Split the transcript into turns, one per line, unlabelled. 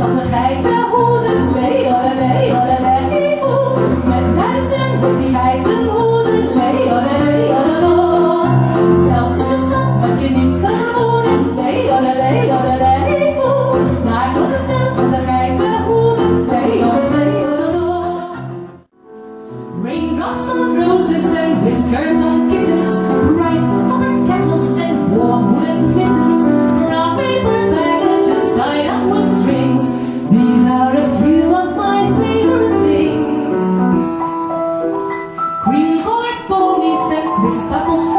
van de geitenhoeden, lee, olé, olé, hoe. Met naar de stem wordt die geitenhoeden, lee, olé, olé. Zelfs in de stad wat je niet kan vermoeden, lee, olé, olé, hoe. Maar door de stem van de geitenhoeden, lee, olé, olé. Raindrops on roses and whiskers on kittens, bright colored kettles and warm woolen mittens, brown paper packages tied up with strings. These are a few of my favorite things. Cream-colored ponies and crisp apple